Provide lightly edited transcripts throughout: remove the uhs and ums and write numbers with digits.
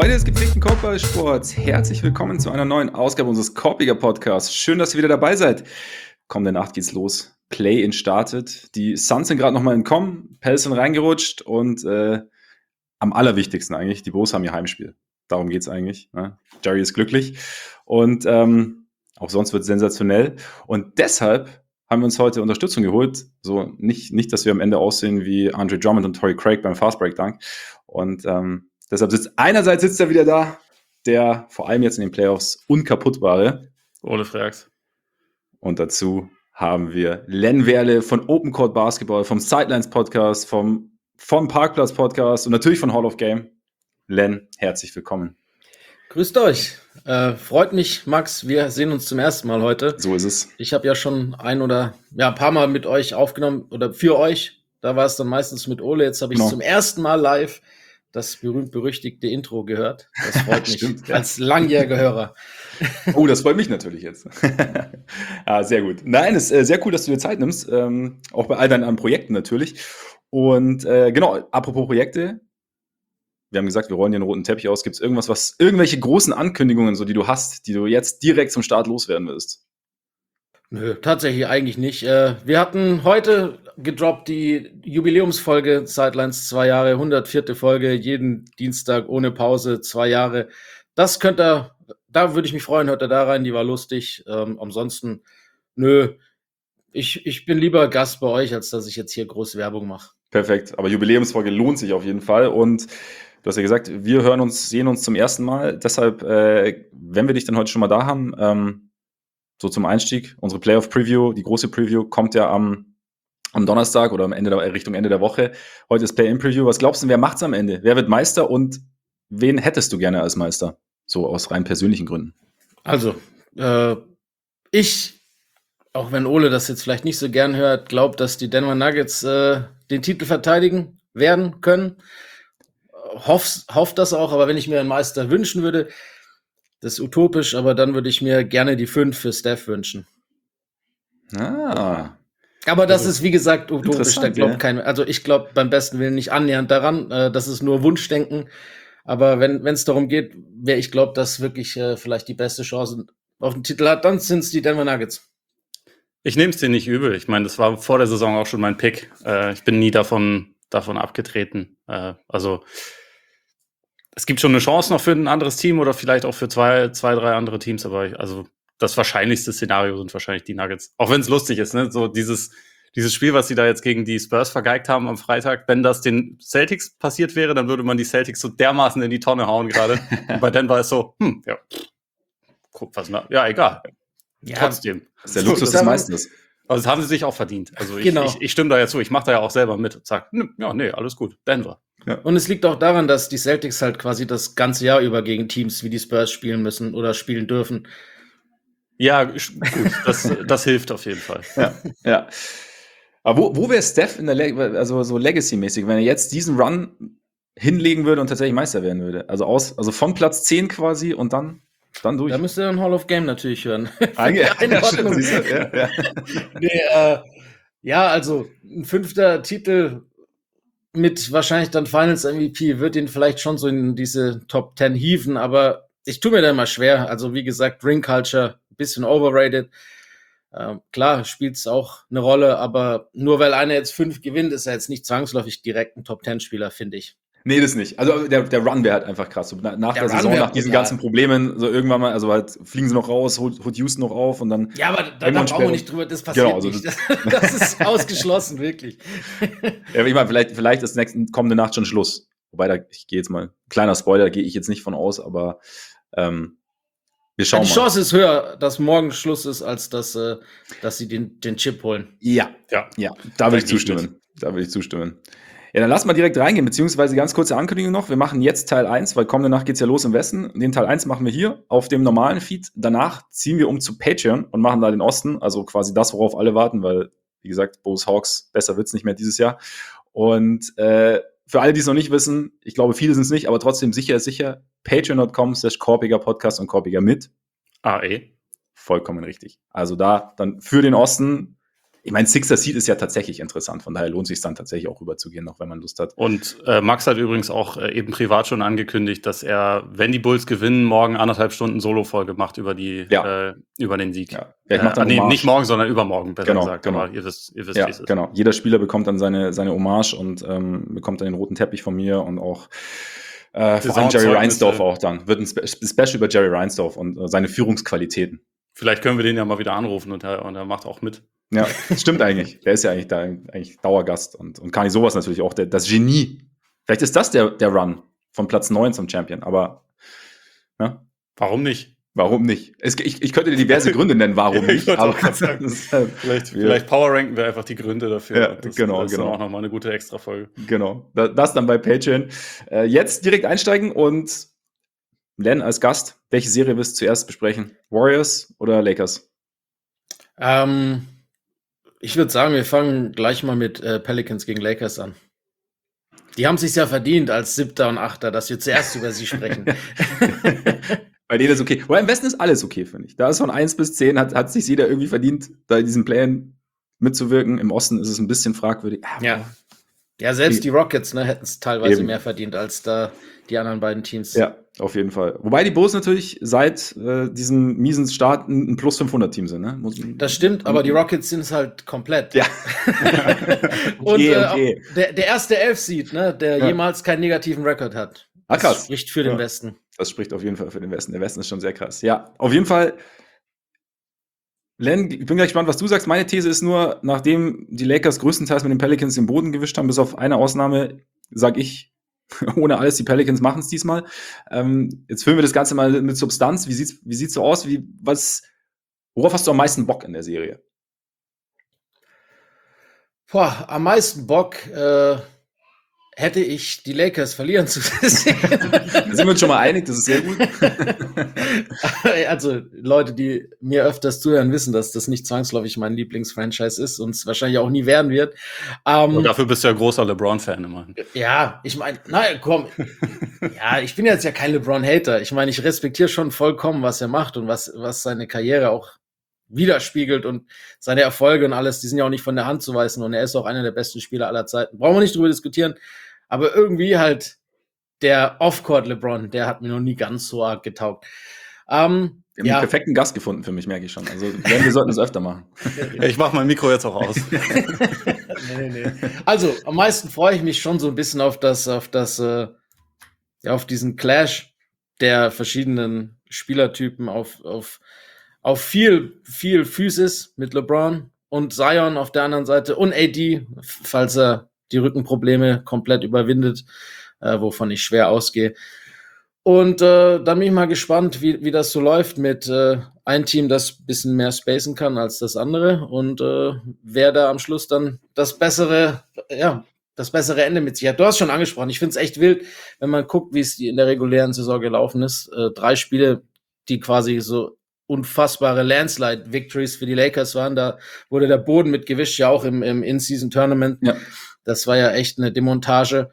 Freunde des gepflegten Korbballsports, herzlich willkommen zu einer neuen Ausgabe unseres Korbiger Podcasts. Schön, dass ihr wieder dabei seid. Kommende Nacht geht's los. Play-in startet. Die Suns sind gerade nochmal entkommen, Pels sind reingerutscht und am allerwichtigsten eigentlich, die Bulls haben ihr Heimspiel. Darum geht's eigentlich. Ne? Jerry ist glücklich und auch sonst wird es sensationell. Und deshalb haben wir uns heute Unterstützung geholt. So nicht, dass wir am Ende aussehen wie Andre Drummond und Torrey Craig beim Fast Break Dunk. Und deshalb sitzt er wieder da, der vor allem jetzt in den Playoffs unkaputtbare. Ohne Frags. Und dazu haben wir Len Werle von Open Court Basketball, vom Sidelines Podcast, vom Parkplatz Podcast und natürlich von Hall of Game. Len, herzlich willkommen. Grüßt euch. Freut mich, Max. Wir sehen uns zum ersten Mal heute. So ist es. Ich habe ja schon ein paar Mal mit euch aufgenommen oder für euch. Da war es dann meistens mit Ole. Jetzt habe ich zum ersten Mal live das berühmt-berüchtigte Intro gehört. Das freut mich. Stimmt, als langjähriger Hörer. Oh, das freut mich natürlich jetzt. Sehr gut. Nein, es ist sehr cool, dass du dir Zeit nimmst. Auch bei all deinen anderen Projekten natürlich. Und genau, apropos Projekte. Wir haben gesagt, wir rollen den roten Teppich aus. Gibt es irgendwelche großen Ankündigungen, so die du hast, die du jetzt direkt zum Start loswerden willst? Nö, tatsächlich eigentlich nicht. Wir hatten heute gedroppt die Jubiläumsfolge Sidelines 2 Jahre, 104. Folge, jeden Dienstag ohne Pause, 2 Jahre. Das da würde ich mich freuen, hört ihr da rein, die war lustig. Ansonsten, ich bin lieber Gast bei euch, als dass ich jetzt hier große Werbung mache. Perfekt, aber Jubiläumsfolge lohnt sich auf jeden Fall und du hast ja gesagt, wir sehen uns zum ersten Mal. Deshalb, wenn wir dich dann heute schon mal da haben, so zum Einstieg, unsere Playoff-Preview, die große Preview, kommt ja am Donnerstag oder Richtung Ende der Woche. Heute ist Play-In-Preview. Was glaubst du, wer macht's am Ende? Wer wird Meister und wen hättest du gerne als Meister? So aus rein persönlichen Gründen. Also, auch wenn Ole das jetzt vielleicht nicht so gern hört, glaube, dass die Denver Nuggets den Titel verteidigen werden können. Hofft das auch, aber wenn ich mir einen Meister wünschen würde, das ist utopisch, aber dann würde ich mir gerne die 5 für Steph wünschen. Aber das ist, wie gesagt, utopisch. Da glaubt keiner. Also ich glaube beim besten Willen nicht annähernd daran. Das ist nur Wunschdenken. Aber wenn es darum geht, wer ich glaube, dass wirklich vielleicht die beste Chance auf den Titel hat, dann sind es die Denver Nuggets. Ich nehme es dir nicht übel. Ich meine, das war vor der Saison auch schon mein Pick. Ich bin nie davon abgetreten. Also es gibt schon eine Chance noch für ein anderes Team oder vielleicht auch für zwei, drei andere Teams, aber das wahrscheinlichste Szenario sind wahrscheinlich die Nuggets. Auch wenn es lustig ist, ne? So dieses Spiel, was sie da jetzt gegen die Spurs vergeigt haben am Freitag, wenn das den Celtics passiert wäre, dann würde man die Celtics so dermaßen in die Tonne hauen gerade. Und bei Denver ist so, egal. Ja, trotzdem. Das ist der Luxus des Meisters. Also das haben sie sich auch verdient. Also genau. ich stimme da ja zu. Ich mache da ja auch selber mit und sage, alles gut, Denver. Ja. Und es liegt auch daran, dass die Celtics halt quasi das ganze Jahr über gegen Teams wie die Spurs spielen müssen oder spielen dürfen. Ja, gut, das hilft auf jeden Fall. Ja. Aber wo wäre Steph also so Legacy-mäßig, wenn er jetzt diesen Run hinlegen würde und tatsächlich Meister werden würde? Also von Platz 10 quasi und dann durch. Da müsst ihr dann Hall of Game natürlich hören. Also ein 5. Titel mit wahrscheinlich dann Finals MVP wird ihn vielleicht schon so in diese Top 10 hieven, aber ich tue mir da immer schwer. Also wie gesagt, Ring Culture, ein bisschen overrated. Klar, spielt es auch eine Rolle, aber nur weil einer jetzt 5 gewinnt, ist er jetzt nicht zwangsläufig direkt ein Top 10 Spieler, finde ich. Nee, das nicht. Also der Run wäre halt einfach krass. So, nach der Saison, nach diesen ganzen Problemen, so irgendwann mal, also halt fliegen sie noch raus, holt Houston noch auf und dann. Ja, aber da brauchen wir nicht drüber, das passiert nicht. Das ist ausgeschlossen, wirklich. Ja, ich meine, vielleicht ist kommende Nacht schon Schluss. Wobei, ich gehe jetzt mal, kleiner Spoiler, gehe ich jetzt nicht von aus, aber wir schauen mal. Die Chance ist höher, dass morgen Schluss ist, als dass sie den Chip holen. Ja. Da würde ich zustimmen. Ja, dann lass mal direkt reingehen, beziehungsweise ganz kurze Ankündigung noch. Wir machen jetzt Teil 1, weil kommende Nacht geht's ja los im Westen. Den Teil 1 machen wir hier auf dem normalen Feed. Danach ziehen wir um zu Patreon und machen da den Osten, also quasi das, worauf alle warten, weil, wie gesagt, Bulls Hawks, besser wird's nicht mehr dieses Jahr. Und für alle, die es noch nicht wissen, ich glaube, viele sind es nicht, aber trotzdem sicher ist sicher, patreon.com/Korbiger Podcast und Korbiger mit AE. Vollkommen richtig. Also da dann für den Osten Ich meine, Sixer Seed ist ja tatsächlich interessant, von daher lohnt es sich dann tatsächlich auch rüberzugehen, noch wenn man Lust hat. Und Max hat übrigens auch eben privat schon angekündigt, dass er, wenn die Bulls gewinnen, morgen 1,5 Stunden Solo-Folge macht über den Sieg. Ja, ich mach dann nicht morgen, sondern übermorgen, besser gesagt. Genau. Aber ihr wisst, Ja, wie es ist. genau. Jeder Spieler bekommt dann seine Hommage und bekommt dann den roten Teppich von mir und auch vor allem Jerry Reinsdorf auch dann. Wird ein Special über Jerry Reinsdorf und seine Führungsqualitäten. Vielleicht können wir den ja mal wieder anrufen und er macht auch mit. Ja, stimmt eigentlich. Der ist ja eigentlich Dauergast und Kani sowas natürlich auch, das Genie. Vielleicht ist das der Run von Platz 9 zum Champion, aber ja. Warum nicht? Warum nicht? Ich könnte dir diverse Gründe nennen, warum nicht. Aber vielleicht powerranken wir einfach die Gründe dafür. Ja, das genau. ist dann auch nochmal eine gute Extra-Folge. Genau, das dann bei Patreon. Jetzt direkt einsteigen und Len als Gast, welche Serie wirst du zuerst besprechen? Warriors oder Lakers? Ich würde sagen, wir fangen gleich mal mit Pelicans gegen Lakers an. Die haben es sich ja verdient als 7. und 8., dass wir zuerst über sie sprechen. Bei denen ist okay. Oder im Westen ist alles okay, finde ich. Da ist von 1 bis 10, hat sich jeder irgendwie verdient, da in diesem Plan mitzuwirken. Im Osten ist es ein bisschen fragwürdig. Ja, selbst die Rockets hätten es teilweise mehr verdient als da die anderen beiden Teams. Ja, auf jeden Fall. Wobei die Bulls natürlich seit diesem miesen Start ein Plus 500-Team sind. Ne? Das stimmt, aber die Rockets sind es halt komplett. Ja. Okay. Der erste 11-Seed, der jemals keinen negativen Rekord hat. Krass. Das spricht für den Westen. Das spricht auf jeden Fall für den Westen. Der Westen ist schon sehr krass. Ja, auf jeden Fall. Len, ich bin gleich gespannt, was du sagst. Meine These ist nur, nachdem die Lakers größtenteils mit den Pelicans den Boden gewischt haben, bis auf eine Ausnahme, sage ich, ohne alles, die Pelicans machen es diesmal. Jetzt füllen wir das Ganze mal mit Substanz. Wie sieht's so aus? Worauf hast du am meisten Bock in der Serie? Am meisten Bock hätte ich die Lakers verlieren zu sehen. Da sind wir uns schon mal einig, das ist sehr gut. Also Leute, die mir öfters zuhören, wissen, dass das nicht zwangsläufig mein Lieblingsfranchise ist und es wahrscheinlich auch nie werden wird. Und dafür bist du ja großer LeBron-Fan immerhin. Ja, ich meine, komm. Ja, ich bin jetzt ja kein LeBron-Hater. Ich meine, ich respektiere schon vollkommen, was er macht und was seine Karriere auch widerspiegelt und seine Erfolge und alles, die sind ja auch nicht von der Hand zu weisen und er ist auch einer der besten Spieler aller Zeiten. Brauchen wir nicht drüber diskutieren. Aber irgendwie halt der Off-Court LeBron, der hat mir noch nie ganz so arg getaugt. Wir haben den perfekten Gast gefunden für mich, merke ich schon. Also wir sollten es öfter machen. Ich mache mein Mikro jetzt auch aus. Nee. Also am meisten freue ich mich schon so ein bisschen auf diesen Clash der verschiedenen Spielertypen, auf viel Physis mit LeBron und Zion auf der anderen Seite und AD, falls er die Rückenprobleme komplett überwindet, wovon ich schwer ausgehe. Und dann bin ich mal gespannt, wie das so läuft mit ein Team, das ein bisschen mehr spacen kann als das andere und wer da am Schluss dann das bessere Ende mit sich hat. Du hast schon angesprochen, ich finde es echt wild, wenn man guckt, wie es in der regulären Saison gelaufen ist. 3 Spiele, die quasi so unfassbare Landslide-Victories für die Lakers waren. Da wurde der Boden mitgewischt, ja auch im In-Season-Tournament. Ja. Das war ja echt eine Demontage.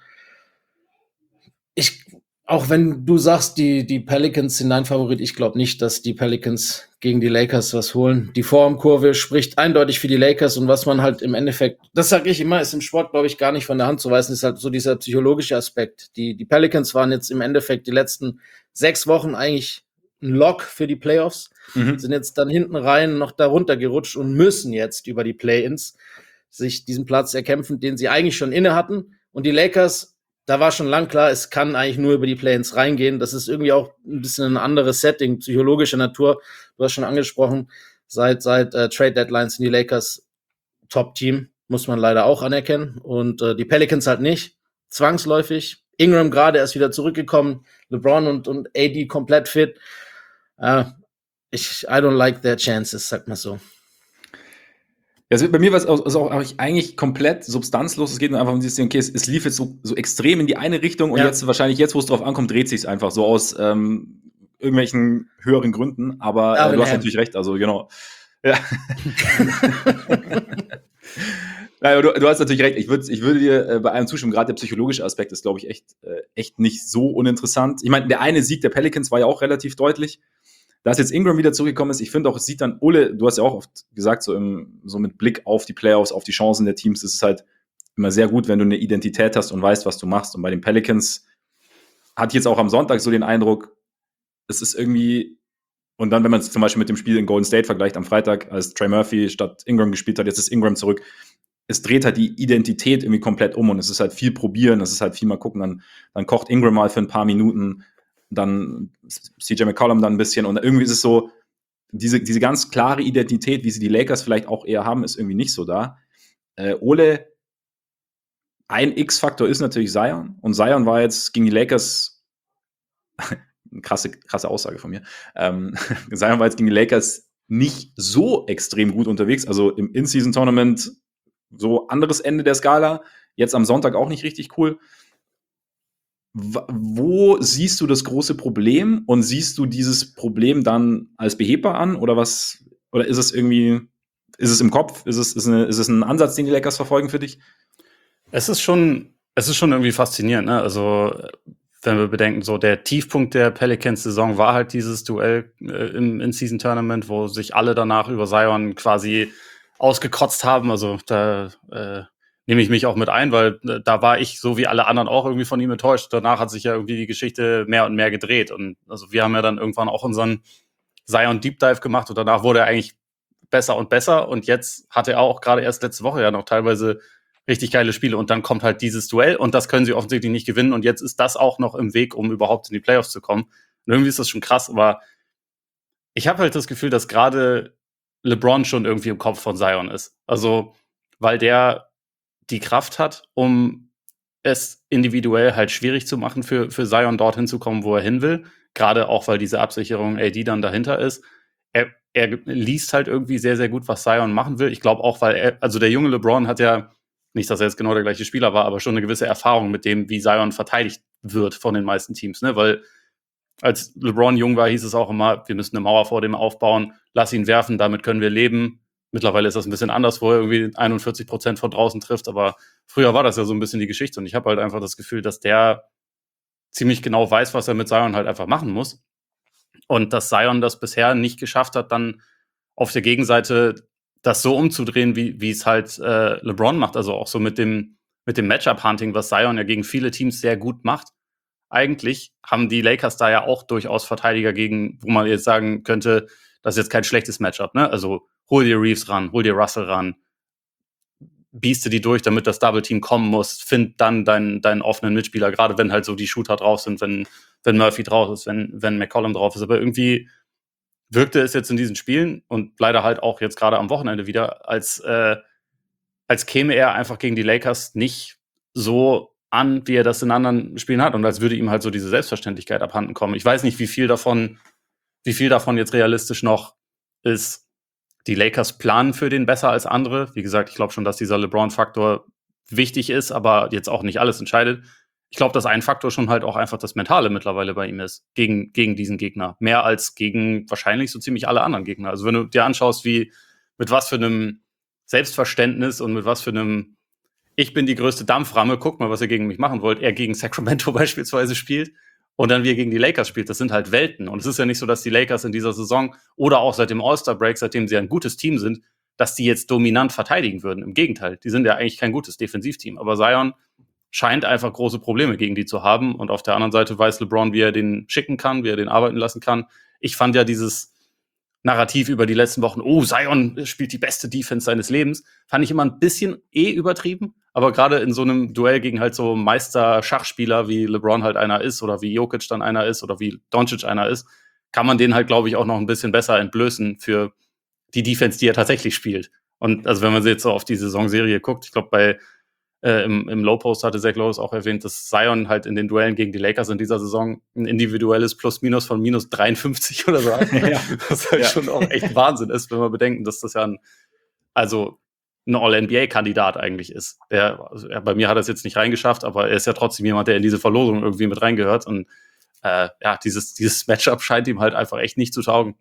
Auch wenn du sagst, die Pelicans sind dein Favorit, ich glaube nicht, dass die Pelicans gegen die Lakers was holen. Die Formkurve spricht eindeutig für die Lakers und was man halt im Endeffekt, das sage ich immer, ist im Sport, glaube ich, gar nicht von der Hand zu weisen, ist halt so dieser psychologische Aspekt. Die Pelicans waren jetzt im Endeffekt die letzten 6 Wochen eigentlich ein Lock für die Playoffs, sind jetzt dann hinten rein noch darunter gerutscht und müssen jetzt über die Play-Ins sich diesen Platz erkämpfen, den sie eigentlich schon inne hatten. Und die Lakers, da war schon lang klar, es kann eigentlich nur über die Play-Ins reingehen. Das ist irgendwie auch ein bisschen ein anderes Setting, psychologischer Natur. Du hast schon angesprochen, seit Trade Deadlines sind die Lakers Top-Team, muss man leider auch anerkennen. Und die Pelicans halt nicht, zwangsläufig. Ingram gerade erst wieder zurückgekommen, LeBron und AD komplett fit. I don't like their chances, sagt man so. Also bei mir war es auch eigentlich komplett substanzlos. Es geht nur einfach um dieses Ding, okay, es lief jetzt so extrem in die eine Richtung und jetzt, wo es drauf ankommt, dreht sich es einfach so aus irgendwelchen höheren Gründen. Aber du hast natürlich recht, also genau. Ja. Nein, du hast natürlich recht. Ich würde dir bei allem zustimmen. Gerade der psychologische Aspekt ist, glaube ich, echt nicht so uninteressant. Ich meine, der eine Sieg der Pelicans war ja auch relativ deutlich. dass jetzt Ingram wieder zurückgekommen ist, ich finde auch, es sieht dann, Ole, du hast ja auch oft gesagt, so mit Blick auf die Playoffs, auf die Chancen der Teams, ist es halt immer sehr gut, wenn du eine Identität hast und weißt, was du machst. Und bei den Pelicans hatte ich jetzt auch am Sonntag so den Eindruck, es ist irgendwie, und dann, wenn man es zum Beispiel mit dem Spiel in Golden State vergleicht am Freitag, als Trey Murphy statt Ingram gespielt hat, jetzt ist Ingram zurück, es dreht halt die Identität irgendwie komplett um und es ist halt viel probieren, es ist halt viel mal gucken, dann kocht Ingram mal für ein paar Minuten, dann CJ McCollum dann ein bisschen und irgendwie ist es so, diese ganz klare Identität, wie sie die Lakers vielleicht auch eher haben, ist irgendwie nicht so da. Ole, ein X-Faktor ist natürlich Zion und Zion war jetzt gegen die Lakers krasse Aussage von mir. Zion war jetzt gegen die Lakers nicht so extrem gut unterwegs, also im In-Season-Tournament so anderes Ende der Skala, jetzt am Sonntag auch nicht richtig cool. Wo siehst du das große Problem und siehst du dieses Problem dann als behebbar an oder was? Oder ist es irgendwie, ist es im Kopf? Ist es ein Ansatz, den die Lakers verfolgen für dich? Es ist schon irgendwie faszinierend, ne? Also, wenn wir bedenken, so der Tiefpunkt der Pelicans-Saison war halt dieses Duell im In-Season-Tournament, wo sich alle danach über Zion quasi ausgekotzt haben. Also da nehme ich mich auch mit ein, weil da war ich, so wie alle anderen, auch irgendwie von ihm enttäuscht. Danach hat sich ja irgendwie die Geschichte mehr und mehr gedreht. Und also wir haben ja dann irgendwann auch unseren Zion Deep Dive gemacht und danach wurde er eigentlich besser und besser. Und jetzt hatte er auch gerade erst letzte Woche ja noch teilweise richtig geile Spiele und dann kommt halt dieses Duell und das können sie offensichtlich nicht gewinnen und jetzt ist das auch noch im Weg, um überhaupt in die Playoffs zu kommen. Und irgendwie ist das schon krass, aber ich habe halt das Gefühl, dass gerade LeBron schon irgendwie im Kopf von Zion ist. Also, weil der die Kraft hat, um es individuell halt schwierig zu machen für Zion dorthin zu kommen, wo er hin will. Gerade auch, weil diese Absicherung AD dann dahinter ist. Er liest halt irgendwie sehr, sehr gut, was Zion machen will. Ich glaube auch, weil also der junge LeBron hat ja, nicht, dass er jetzt genau der gleiche Spieler war, aber schon eine gewisse Erfahrung mit dem, wie Zion verteidigt wird von den meisten Teams, ne? Weil als LeBron jung war, hieß es auch immer, wir müssen eine Mauer vor dem aufbauen, lass ihn werfen, damit können wir leben. Mittlerweile ist das ein bisschen anders, wo er irgendwie 41% von draußen trifft, aber früher war das ja so ein bisschen die Geschichte und ich habe halt einfach das Gefühl, dass der ziemlich genau weiß, was er mit Zion halt einfach machen muss und dass Zion das bisher nicht geschafft hat, dann auf der Gegenseite das so umzudrehen, wie es halt LeBron macht, also auch so mit dem Matchup-Hunting, was Zion ja gegen viele Teams sehr gut macht. Eigentlich haben die Lakers da ja auch durchaus Verteidiger gegen, wo man jetzt sagen könnte, das ist jetzt kein schlechtes Matchup, ne? Also hol dir Reeves ran, hol dir Russell ran, bieste die durch, damit das Double-Team kommen muss, find dann deinen offenen Mitspieler, gerade wenn halt so die Shooter drauf sind, wenn Murphy drauf ist, wenn McCollum drauf ist, aber irgendwie wirkte es jetzt in diesen Spielen und leider halt auch jetzt gerade am Wochenende wieder, als käme er einfach gegen die Lakers nicht so an, wie er das in anderen Spielen hat und als würde ihm halt so diese Selbstverständlichkeit abhanden kommen. Ich weiß nicht, wie viel davon jetzt realistisch noch ist. Die Lakers planen für den besser als andere. Wie gesagt, ich glaube schon, dass dieser LeBron-Faktor wichtig ist, aber jetzt auch nicht alles entscheidet. Ich glaube, dass ein Faktor schon halt auch einfach das Mentale mittlerweile bei ihm ist, gegen diesen Gegner. Mehr als gegen wahrscheinlich so ziemlich alle anderen Gegner. Also wenn du dir anschaust, mit was für einem Selbstverständnis und mit was für einem ich bin die größte Dampframme, guck mal, was ihr gegen mich machen wollt, er gegen Sacramento beispielsweise spielt und dann wie er gegen die Lakers spielt, das sind halt Welten. Und es ist ja nicht so, dass die Lakers in dieser Saison oder auch seit dem All-Star-Break, seitdem sie ein gutes Team sind, dass die jetzt dominant verteidigen würden. Im Gegenteil, die sind ja eigentlich kein gutes Defensivteam. Aber Zion scheint einfach große Probleme gegen die zu haben. Und auf der anderen Seite weiß LeBron, wie er den schicken kann, wie er den arbeiten lassen kann. Ich fand ja dieses Narrativ über die letzten Wochen, oh, Zion spielt die beste Defense seines Lebens, fand ich immer ein bisschen übertrieben. Aber gerade in so einem Duell gegen halt so Meister-Schachspieler, wie LeBron halt einer ist oder wie Jokic dann einer ist oder wie Doncic einer ist, kann man den halt, glaube ich, auch noch ein bisschen besser entblößen für die Defense, die er tatsächlich spielt. Und also wenn man jetzt so auf die Saisonserie guckt, ich glaube, im Low-Post hatte Zach Lowe auch erwähnt, dass Zion halt in den Duellen gegen die Lakers in dieser Saison ein individuelles Plus-Minus von minus 53 oder so hat. Ja. Was halt schon auch echt Wahnsinn ist, wenn wir bedenken, dass das ja ein All-NBA-Kandidat eigentlich ist. Bei mir hat er es jetzt nicht reingeschafft, aber er ist ja trotzdem jemand, der in diese Verlosung irgendwie mit reingehört. Und dieses Matchup scheint ihm halt einfach echt nicht zu taugen.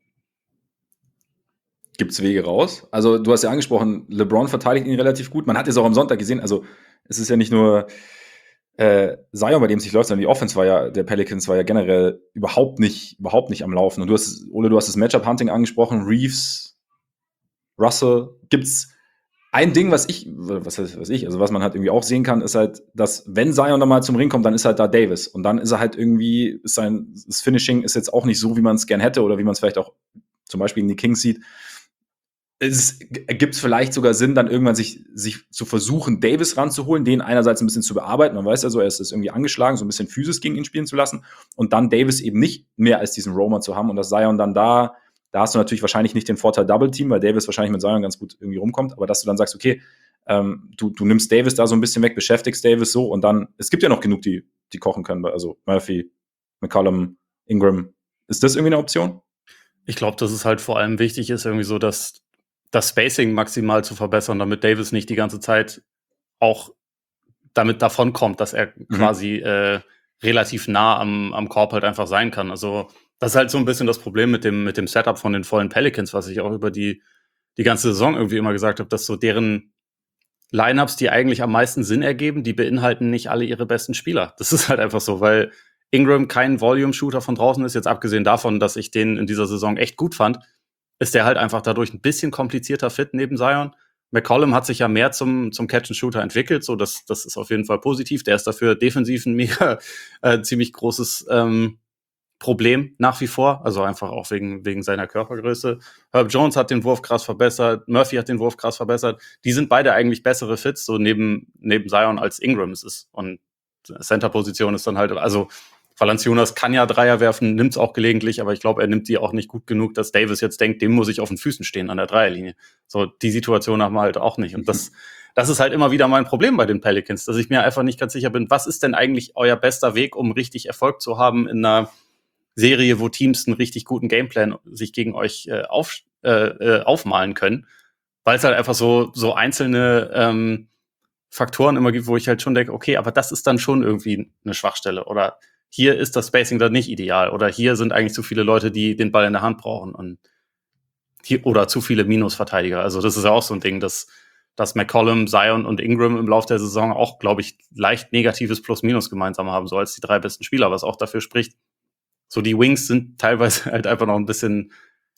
Gibt es Wege raus? Also du hast ja angesprochen, LeBron verteidigt ihn relativ gut. Man hat es auch am Sonntag gesehen. Also es ist ja nicht nur Zion, bei dem es nicht läuft, sondern die Offense der Pelicans war ja generell überhaupt nicht am Laufen. Und du hast das Matchup-Hunting angesprochen, Reeves, Russell. Gibt's ein Ding, was man halt irgendwie auch sehen kann, ist halt, dass wenn Zion dann mal zum Ring kommt, dann ist halt da Davis. Und dann ist er halt irgendwie, das Finishing ist jetzt auch nicht so, wie man es gern hätte oder wie man es vielleicht auch zum Beispiel in die Kings sieht. Gibt es vielleicht sogar Sinn, dann irgendwann sich zu versuchen, Davis ranzuholen, den einerseits ein bisschen zu bearbeiten. Man weiß also, er ist irgendwie angeschlagen, so ein bisschen Physis gegen ihn spielen zu lassen und dann Davis eben nicht mehr als diesen Roamer zu haben und dass Zion dann da hast du natürlich wahrscheinlich nicht den Vorteil Double Team, weil Davis wahrscheinlich mit Zion ganz gut irgendwie rumkommt, aber dass du dann sagst, okay, du nimmst Davis da so ein bisschen weg, beschäftigst Davis so und dann, es gibt ja noch genug, die kochen können, also Murphy, McCollum, Ingram. Ist das irgendwie eine Option? Ich glaube, dass es halt vor allem wichtig ist, irgendwie so das Spacing maximal zu verbessern, damit Davis nicht die ganze Zeit auch damit davon kommt, dass er quasi relativ nah am Korb halt einfach sein kann. Also das ist halt so ein bisschen das Problem mit dem Setup von den vollen Pelicans, was ich auch über die ganze Saison irgendwie immer gesagt habe, dass so deren Lineups, die eigentlich am meisten Sinn ergeben, die beinhalten nicht alle ihre besten Spieler. Das ist halt einfach so, weil Ingram kein Volume-Shooter von draußen ist, jetzt abgesehen davon, dass ich den in dieser Saison echt gut fand, ist der halt einfach dadurch ein bisschen komplizierter fit neben Zion. McCollum hat sich ja mehr zum Catch-and-Shooter entwickelt, so das ist auf jeden Fall positiv. Der ist dafür defensiv ein mega ziemlich großes Problem nach wie vor, also einfach auch wegen seiner Körpergröße. Herb Jones hat den Wurf krass verbessert, Murphy hat den Wurf krass verbessert. Die sind beide eigentlich bessere Fits, so neben Zion als Ingram es ist. Und Center-Position ist dann halt, also Valanciunas kann ja Dreier werfen, nimmt es auch gelegentlich, aber ich glaube, er nimmt die auch nicht gut genug, dass Davis jetzt denkt, dem muss ich auf den Füßen stehen an der Dreierlinie. So, die Situation haben wir halt auch nicht. Und das ist halt immer wieder mein Problem bei den Pelicans, dass ich mir einfach nicht ganz sicher bin, was ist denn eigentlich euer bester Weg, um richtig Erfolg zu haben in einer Serie, wo Teams einen richtig guten Gameplan sich gegen euch aufmalen können, weil es halt einfach so einzelne Faktoren immer gibt, wo ich halt schon denke, okay, aber das ist dann schon irgendwie eine Schwachstelle oder hier ist das Spacing dann nicht ideal oder hier sind eigentlich zu viele Leute, die den Ball in der Hand brauchen und hier, oder zu viele Minusverteidiger. Also das ist ja auch so ein Ding, dass McCollum, Zion und Ingram im Laufe der Saison auch, glaube ich, leicht negatives Plus-Minus gemeinsam haben, so als die 3 besten Spieler, was auch dafür spricht. So die Wings sind teilweise halt einfach noch ein bisschen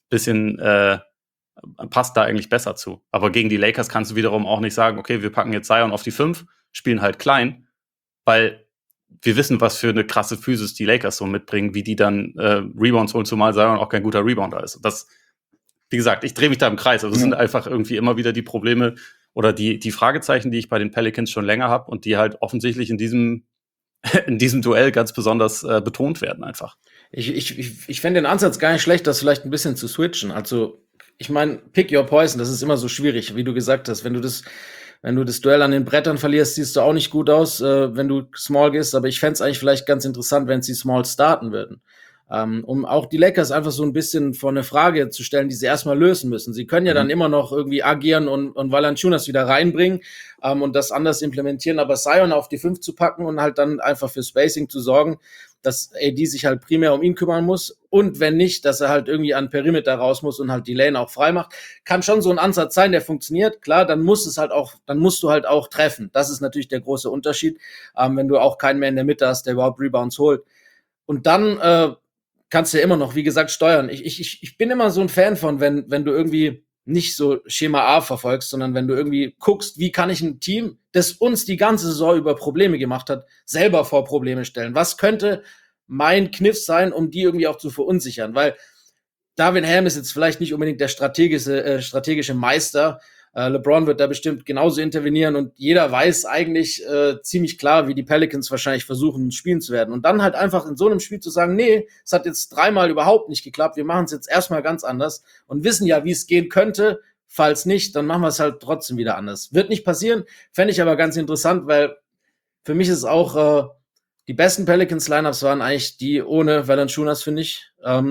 passt da eigentlich besser zu. Aber gegen die Lakers kannst du wiederum auch nicht sagen, okay, wir packen jetzt Zion auf die 5, spielen halt klein, weil wir wissen, was für eine krasse Physis die Lakers so mitbringen, wie die dann Rebounds holen, zumal Zion auch kein guter Rebounder ist. Das, wie gesagt, ich drehe mich da im Kreis. Also es sind einfach irgendwie immer wieder die Probleme oder die Fragezeichen, die ich bei den Pelicans schon länger habe und die halt offensichtlich in diesem Duell ganz besonders betont werden einfach. Ich fände den Ansatz gar nicht schlecht, das vielleicht ein bisschen zu switchen. Also, ich meine, pick your poison, das ist immer so schwierig, wie du gesagt hast. Wenn du das Duell an den Brettern verlierst, siehst du auch nicht gut aus, wenn du small gehst. Aber ich fände es eigentlich vielleicht ganz interessant, wenn sie small starten würden. Um auch die Lakers einfach so ein bisschen vor eine Frage zu stellen, die sie erstmal lösen müssen. Sie können ja dann immer noch irgendwie agieren und Valanciunas wieder reinbringen und das anders implementieren, aber Zion auf die 5 zu packen und halt dann einfach für Spacing zu sorgen, dass AD sich halt primär um ihn kümmern muss und wenn nicht, dass er halt irgendwie an Perimeter raus muss und halt die Lane auch frei macht, kann schon so ein Ansatz sein, der funktioniert. Klar, dann musst du halt auch treffen. Das ist natürlich der große Unterschied, wenn du auch keinen mehr in der Mitte hast, der überhaupt Rebounds holt. Und dann kannst du ja immer noch, wie gesagt, steuern. Ich bin immer so ein Fan von, wenn du irgendwie nicht so Schema A verfolgst, sondern wenn du irgendwie guckst, wie kann ich ein Team, das uns die ganze Saison über Probleme gemacht hat, selber vor Probleme stellen. Was könnte mein Kniff sein, um die irgendwie auch zu verunsichern? Weil Darvin Ham ist jetzt vielleicht nicht unbedingt der strategische Meister. LeBron wird da bestimmt genauso intervenieren und jeder weiß eigentlich ziemlich klar, wie die Pelicans wahrscheinlich versuchen, spielen zu werden. Und dann halt einfach in so einem Spiel zu sagen, nee, es hat jetzt 3-mal überhaupt nicht geklappt, wir machen es jetzt erstmal ganz anders und wissen ja, wie es gehen könnte. Falls nicht, dann machen wir es halt trotzdem wieder anders. Wird nicht passieren, fände ich aber ganz interessant, weil für mich ist auch die besten Pelicans-Lineups waren eigentlich die ohne Valanciunas, finde ich.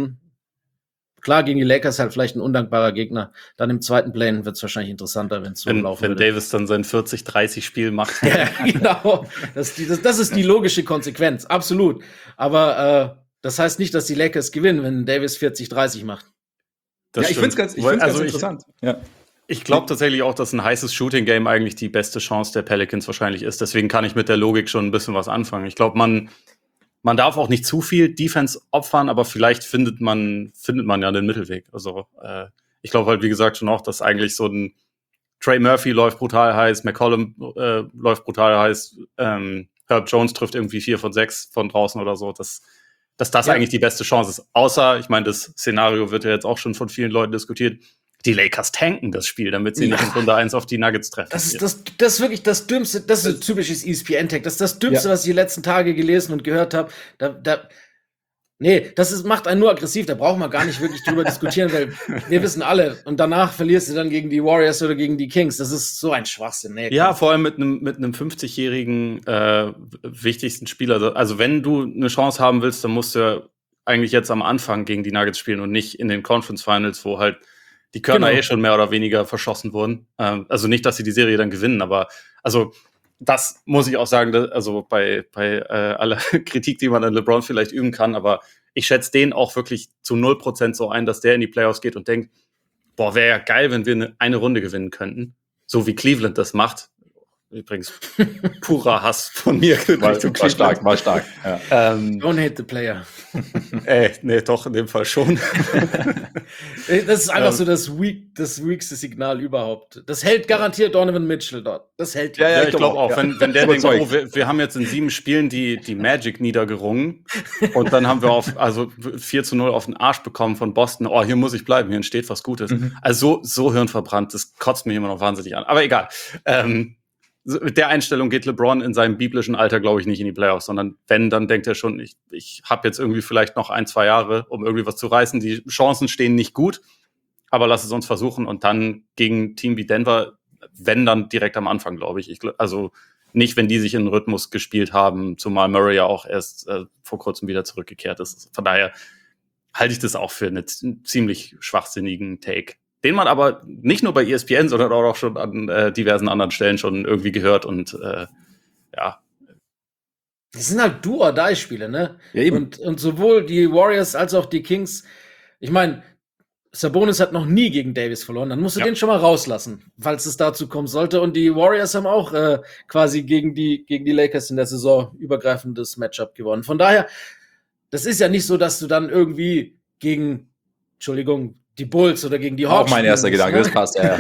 Klar, gegen die Lakers halt vielleicht ein undankbarer Gegner. Dann im zweiten Plane wird es wahrscheinlich interessanter, wenn es so laufen würde. Wenn Davis dann sein 40-30-Spiel macht. Ja, genau. Das ist die logische Konsequenz, absolut. Aber das heißt nicht, dass die Lakers gewinnen, wenn Davis 40-30 macht. Ich finde es ganz interessant. Ja. Ich glaube tatsächlich auch, dass ein heißes Shooting-Game eigentlich die beste Chance der Pelicans wahrscheinlich ist. Deswegen kann ich mit der Logik schon ein bisschen was anfangen. Ich glaube, man darf auch nicht zu viel Defense opfern, aber vielleicht findet man ja den Mittelweg. Also ich glaube halt, wie gesagt, schon auch, dass eigentlich so ein Trey Murphy läuft brutal heiß, McCollum läuft brutal heiß, Herb Jones trifft irgendwie 4 von 6 von draußen oder so, dass das eigentlich die beste Chance ist. Außer, ich meine, das Szenario wird ja jetzt auch schon von vielen Leuten diskutiert, die Lakers tanken das Spiel, damit sie nicht in Runde 1 auf die Nuggets treffen. Das ist wirklich das Dümmste, das ist ein typisches ESPN-Tag, das ist das Dümmste, was ich die letzten Tage gelesen und gehört habe. Macht einen nur aggressiv, da braucht man gar nicht wirklich drüber diskutieren, weil wir wissen alle, und danach verlierst du dann gegen die Warriors oder gegen die Kings. Das ist so ein Schwachsinn. Ja, vor allem mit einem 50-jährigen wichtigsten Spieler. Also wenn du eine Chance haben willst, dann musst du ja eigentlich jetzt am Anfang gegen die Nuggets spielen und nicht in den Conference Finals, wo halt die Körner schon mehr oder weniger verschossen wurden. Also nicht, dass sie die Serie dann gewinnen, aber also das muss ich auch sagen, also bei aller Kritik, die man an LeBron vielleicht üben kann, aber ich schätze den auch wirklich zu 0% so ein, dass der in die Playoffs geht und denkt, boah, wäre ja geil, wenn wir eine Runde gewinnen könnten. So wie Cleveland das macht. Übrigens, purer Hass von mir. War stark. Ja. Don't hate the player. Nee, doch, in dem Fall schon. Das ist einfach so das weakste Signal überhaupt. Das hält garantiert Donovan Mitchell dort. Das hält ihn. Ja, ich glaube auch. Wenn der denkt, wir haben jetzt in 7 Spielen die Magic niedergerungen und dann haben wir 4-0 auf den Arsch bekommen von Boston. Oh, hier muss ich bleiben, hier entsteht was Gutes. Also so hirnverbrannt, das kotzt mich immer noch wahnsinnig an. Aber egal. Mit der Einstellung geht LeBron in seinem biblischen Alter, glaube ich, nicht in die Playoffs, sondern wenn, dann denkt er schon, ich habe jetzt irgendwie vielleicht noch 1-2 Jahre, um irgendwie was zu reißen. Die Chancen stehen nicht gut, aber lass es uns versuchen. Und dann gegen ein Team wie Denver, wenn dann direkt am Anfang, glaube ich. Also nicht, wenn die sich in den Rhythmus gespielt haben, zumal Murray ja auch erst vor kurzem wieder zurückgekehrt ist. Von daher halte ich das auch für einen ziemlich schwachsinnigen Take, den man aber nicht nur bei ESPN, sondern auch schon an diversen anderen Stellen schon irgendwie gehört und ja. Das sind halt Do-or-Die-Spiele, ne? Ja, eben. Und sowohl die Warriors als auch die Kings, ich meine, Sabonis hat noch nie gegen Davis verloren, dann musst du den schon mal rauslassen, falls es dazu kommen sollte. Und die Warriors haben auch quasi gegen die Lakers in der Saison übergreifendes Matchup gewonnen. Von daher, das ist ja nicht so, dass du dann irgendwie gegen, die Bulls oder gegen die Hawks. Auch mein erster Gedanke, das passt, ja.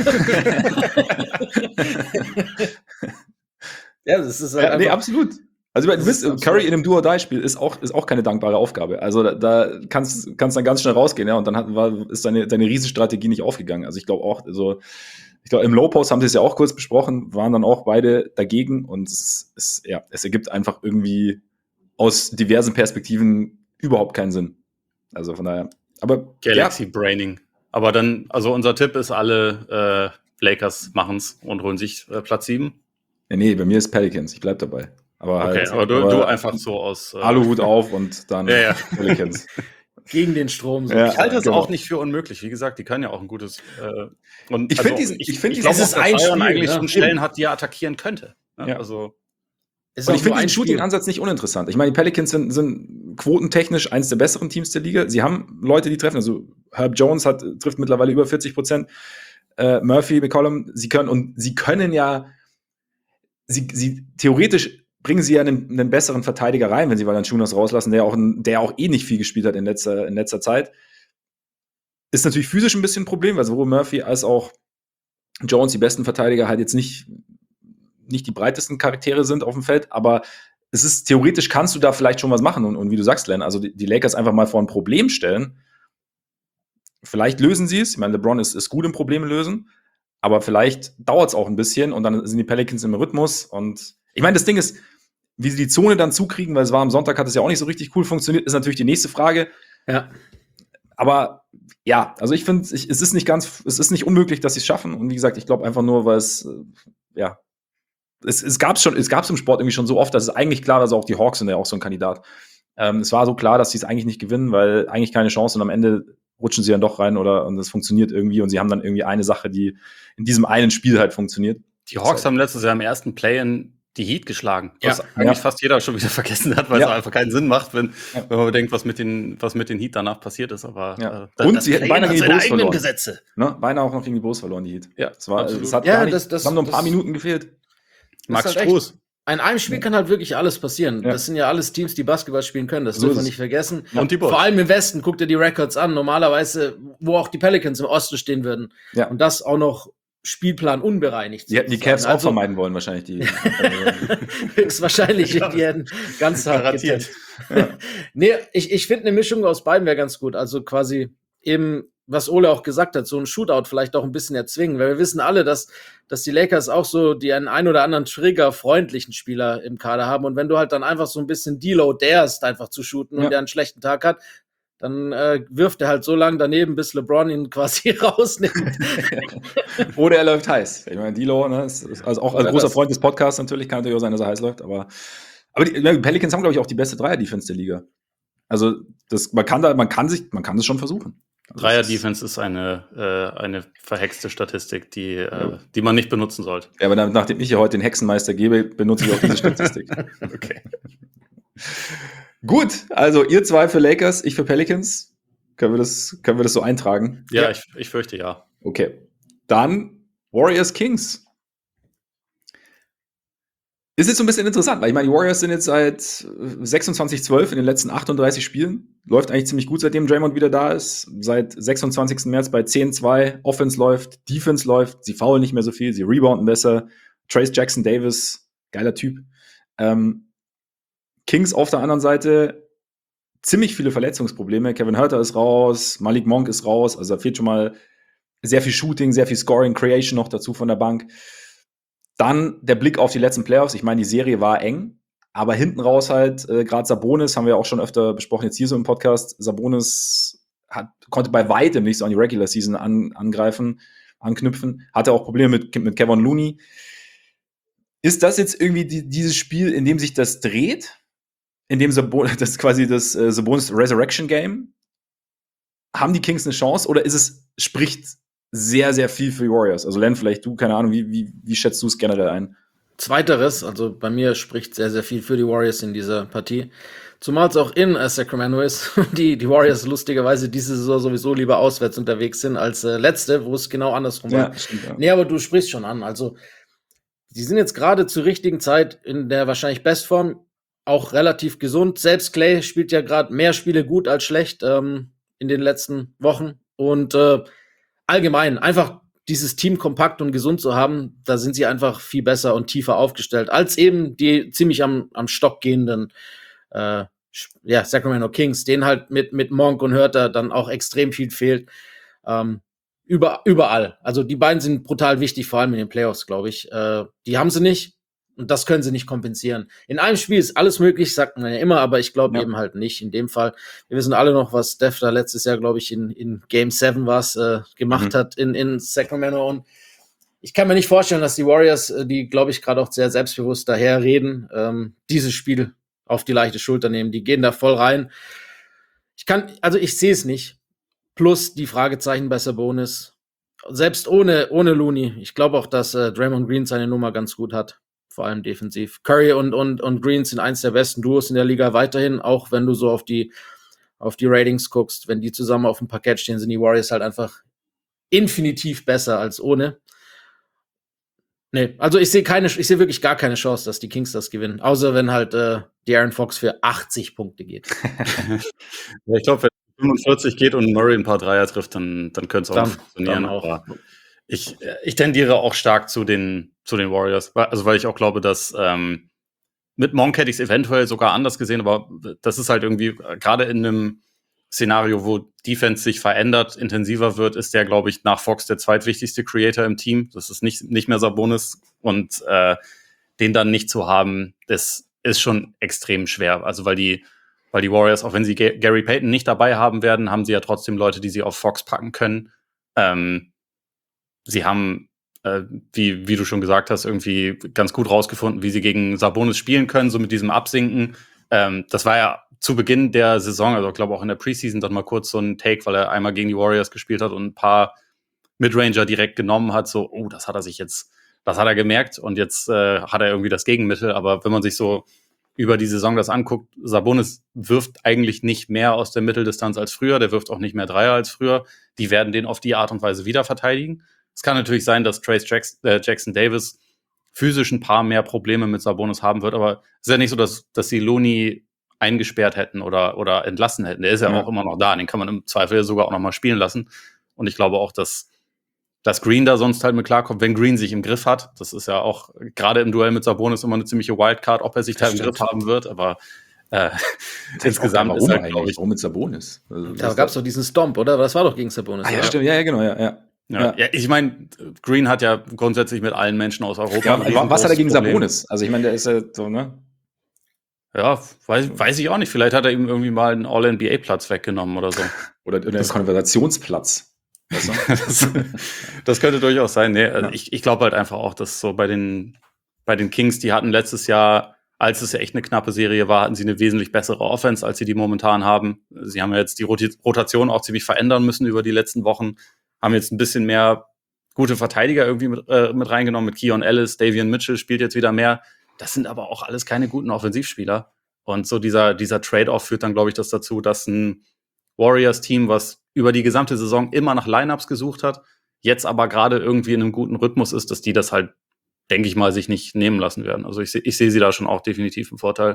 Ja, das ist halt absolut. Also Curry in einem Do-or-Die-Spiel ist auch keine dankbare Aufgabe. Also da kannst dann ganz schnell rausgehen, ja, und dann ist deine Riesenstrategie nicht aufgegangen. Also ich glaube auch, im Low-Post haben sie es ja auch kurz besprochen, waren dann auch beide dagegen und es ergibt einfach irgendwie aus diversen Perspektiven überhaupt keinen Sinn. Also von daher. Aber Galaxy Braining. Aber dann, also unser Tipp ist, alle Lakers machen's und holen sich Platz 7. Ja, nee, bei mir ist Pelicans, ich bleib dabei. Aber okay, aber du einfach so aus Aluhut auf und dann Pelicans. Gegen den Strom. So. Ich halte es auch nicht für unmöglich. Wie gesagt, die können ja auch ein gutes und ich finde, dass es ein Spiel eigentlich schon Stellen hat, die er attackieren könnte. Ja. Also und ich finde den Shooting-Ansatz nicht uninteressant. Ich meine, die Pelicans sind quotentechnisch eines der besseren Teams der Liga. Sie haben Leute, die treffen. Also Herb Jones trifft mittlerweile über 40%. Murphy, McCollum, sie können ja, sie theoretisch bringen sie ja einen besseren Verteidiger rein, wenn sie Valanciunas rauslassen, der auch nicht viel gespielt hat in letzter Zeit. Ist natürlich physisch ein bisschen ein Problem, weil sowohl Murphy als auch Jones, die besten Verteidiger, halt jetzt nicht die breitesten Charaktere sind auf dem Feld, aber theoretisch kannst du da vielleicht schon was machen und wie du sagst, Len, also die Lakers einfach mal vor ein Problem stellen. Vielleicht lösen sie es. Ich meine, LeBron ist gut im Probleme lösen, aber vielleicht dauert es auch ein bisschen und dann sind die Pelicans im Rhythmus und ich meine, das Ding ist, wie sie die Zone dann zukriegen, weil es war am Sonntag, hat es ja auch nicht so richtig cool funktioniert, ist natürlich die nächste Frage. Ja. Aber ja, also ich finde, es ist nicht unmöglich, dass sie es schaffen und wie gesagt, ich glaube einfach nur, weil es gab's im Sport irgendwie schon so oft, dass es eigentlich klar war, dass auch die Hawks sind ja auch so ein Kandidat. Es war so klar, dass sie es eigentlich nicht gewinnen, weil eigentlich keine Chance und am Ende rutschen sie dann doch rein und es funktioniert irgendwie und sie haben dann irgendwie eine Sache, die in diesem einen Spiel halt funktioniert. Die Hawks haben letztes Jahr im ersten Play-in die Heat geschlagen. Ja. Was eigentlich fast jeder schon wieder vergessen hat, weil es einfach keinen Sinn macht, wenn man bedenkt, was mit den Heat danach passiert ist. Aber und sie hätten beinahe gegen die Bulls verloren. Gesetze. Ne? Beinahe auch noch gegen die Bulls verloren, die Heat. Ja, es hat das haben nur ein paar Minuten gefehlt. Max Strus. In einem Spiel kann halt wirklich alles passieren. Das sind ja alles Teams, die Basketball spielen können. Das dürfen wir nicht vergessen. Und die Bulls. Vor allem im Westen, guck dir die Records an. Normalerweise, wo auch die Pelicans im Osten stehen würden. Ja. Und das auch noch Spielplan unbereinigt. Die hätten die Cavs auch vermeiden wollen, wahrscheinlich. Höchstwahrscheinlich, die hätten ganz hart getippt. Nee, ich finde eine Mischung aus beiden wäre ganz gut. Also quasi eben, was Ole auch gesagt hat, so ein Shootout vielleicht auch ein bisschen erzwingen. Weil wir wissen alle, dass die Lakers auch so die einen oder anderen triggerfreundlichen Spieler im Kader haben. Und wenn du halt dann einfach so ein bisschen D'Lo darest, einfach zu shooten und der einen schlechten Tag hat, dann wirft er halt so lange daneben, bis LeBron ihn quasi rausnimmt. Oder er läuft heiß. Ich meine, D'Lo, ne, ist also auch als großer Freund des Podcasts natürlich, kann natürlich auch sein, dass er heiß läuft. Aber die Pelicans haben, glaube ich, auch die beste Dreier-Defense der Liga. Also man kann es schon versuchen. Also Dreier-Defense ist eine verhexte Statistik, die man nicht benutzen sollte. Ja, aber nachdem ich hier heute den Hexenmeister gebe, benutze ich auch diese Statistik. Okay. Gut, also ihr zwei für Lakers, ich für Pelicans. Können wir das so eintragen? Ja, ich fürchte ja. Okay. Dann Warriors Kings. Ist jetzt so ein bisschen interessant, weil ich meine, die Warriors sind jetzt seit 26-12 in den letzten 38 Spielen. Läuft eigentlich ziemlich gut, seitdem Draymond wieder da ist. Seit 26. März bei 10-2. Offense läuft, Defense läuft. Sie foulen nicht mehr so viel, sie rebounden besser. Trace Jackson Davis, geiler Typ. Kings auf der anderen Seite ziemlich viele Verletzungsprobleme. Kevin Huerter ist raus, Malik Monk ist raus. Also da fehlt schon mal sehr viel Shooting, sehr viel Scoring, Creation noch dazu von der Bank. Dann der Blick auf die letzten Playoffs. Ich meine, die Serie war eng, aber hinten raus halt, gerade Sabonis, haben wir auch schon öfter besprochen, jetzt hier so im Podcast, Sabonis konnte bei weitem nicht so an die Regular Season anknüpfen, hatte auch Probleme mit Kevin Looney. Ist das jetzt irgendwie dieses Spiel, in dem sich das dreht? In dem das quasi das Sabonis Resurrection Game? Haben die Kings eine Chance oder spricht sehr, sehr viel für die Warriors? Also Len, vielleicht du, keine Ahnung, wie schätzt du es generell ein? Zweiteres, also bei mir spricht sehr, sehr viel für die Warriors in dieser Partie. Zumal es auch in Sacramento ist, die Warriors lustigerweise diese Saison sowieso lieber auswärts unterwegs sind als letzte, wo es genau andersrum war. Stimmt, ja. Nee, aber du sprichst schon an. Also die sind jetzt gerade zur richtigen Zeit in der wahrscheinlich Bestform, auch relativ gesund. Selbst Clay spielt ja gerade mehr Spiele gut als schlecht in den letzten Wochen. Und allgemein, einfach dieses Team kompakt und gesund zu haben, da sind sie einfach viel besser und tiefer aufgestellt, als eben die ziemlich am Stock gehenden Sacramento Kings, denen halt mit Monk und Huerter dann auch extrem viel fehlt. Überall. Also die beiden sind brutal wichtig, vor allem in den Playoffs, glaube ich. Die haben sie nicht und das können sie nicht kompensieren. In einem Spiel ist alles möglich, sagt man ja immer, aber ich glaube eben halt nicht. In dem Fall, wir wissen alle noch, was Steph da letztes Jahr, glaube ich, in Game 7 gemacht hat in Sacramento. Und ich kann mir nicht vorstellen, dass die Warriors, die, glaube ich, gerade auch sehr selbstbewusst daherreden, dieses Spiel auf die leichte Schulter nehmen. Die gehen da voll rein. Ich sehe es nicht. Plus die Fragezeichen bei Sabonis. Selbst ohne Looney. Ich glaube auch, dass Draymond Green seine Nummer ganz gut hat. Vor allem defensiv. Curry und Green sind eins der besten Duos in der Liga weiterhin, auch wenn du so auf die Ratings guckst. Wenn die zusammen auf dem Parkett stehen, sind die Warriors halt einfach infinitiv besser als ohne. Nee, also ich sehe wirklich gar keine Chance, dass die Kings das gewinnen. Außer wenn halt De'Aaron Fox für 80 Punkte geht. Ich glaube, wenn 45 geht und Murray ein paar Dreier trifft, dann könnte es auch funktionieren. Aber ich tendiere auch stark zu den Warriors, also weil ich auch glaube, dass mit Monk hätte ich es eventuell sogar anders gesehen, aber das ist halt irgendwie gerade in einem Szenario, wo Defense sich verändert, intensiver wird, ist der, glaube ich, nach Fox der zweitwichtigste Creator im Team. Das ist nicht mehr Sabonis und den dann nicht zu haben, das ist schon extrem schwer. Also weil die Warriors, auch wenn sie Gary Payton nicht dabei haben werden, haben sie ja trotzdem Leute, die sie auf Fox packen können. Sie haben, wie du schon gesagt hast, irgendwie ganz gut rausgefunden, wie sie gegen Sabonis spielen können, so mit diesem Absinken. Das war ja zu Beginn der Saison, also ich glaube auch in der Preseason, dann mal kurz so ein Take, weil er einmal gegen die Warriors gespielt hat und ein paar Midranger direkt genommen hat, so, das hat er sich jetzt Das hat er gemerkt und jetzt hat er irgendwie das Gegenmittel. Aber wenn man sich so über die Saison das anguckt, Sabonis wirft eigentlich nicht mehr aus der Mitteldistanz als früher, der wirft auch nicht mehr Dreier als früher. Die werden den auf die Art und Weise wieder verteidigen. Es kann natürlich sein, dass Trayce Jackson Davis physisch ein paar mehr Probleme mit Sabonis haben wird, aber es ist ja nicht so, dass sie Looney eingesperrt hätten oder entlassen hätten. Der ist ja auch immer noch da, den kann man im Zweifel sogar auch noch mal spielen lassen. Und ich glaube auch, dass Green da sonst halt mit klarkommt, wenn Green sich im Griff hat. Das ist ja auch gerade im Duell mit Sabonis immer eine ziemliche Wildcard, ob er sich da im Griff haben wird, aber insgesamt ist halt, glaube ich, warum mit Sabonis? Also, da gab es doch diesen Stomp, oder? Das war doch gegen Sabonis. Ja, stimmt, ja, genau, Ja, ich meine, Green hat ja grundsätzlich mit allen Menschen aus Europa. Ja, was hat er gegen Sabonis? Also ich meine, der ist ja so, ne? Ja, weiß ich auch nicht. Vielleicht hat er ihm irgendwie mal einen All-NBA-Platz weggenommen oder so. oder einen Konversationsplatz. Das könnte durchaus sein. Nee, also ich glaube halt einfach auch, dass so bei den Kings, die hatten letztes Jahr, als es ja echt eine knappe Serie war, hatten sie eine wesentlich bessere Offense, als sie die momentan haben. Sie haben ja jetzt die Rotation auch ziemlich verändern müssen über die letzten Wochen, haben jetzt ein bisschen mehr gute Verteidiger irgendwie mit reingenommen, mit Keon Ellis, Davion Mitchell spielt jetzt wieder mehr. Das sind aber auch alles keine guten Offensivspieler. Und so dieser Trade-off führt dann, glaube ich, dazu, dass ein Warriors-Team, was über die gesamte Saison immer nach Lineups gesucht hat, jetzt aber gerade irgendwie in einem guten Rhythmus ist, dass die das halt, denke ich mal, sich nicht nehmen lassen werden. Also ich sehe sie da schon auch definitiv im Vorteil.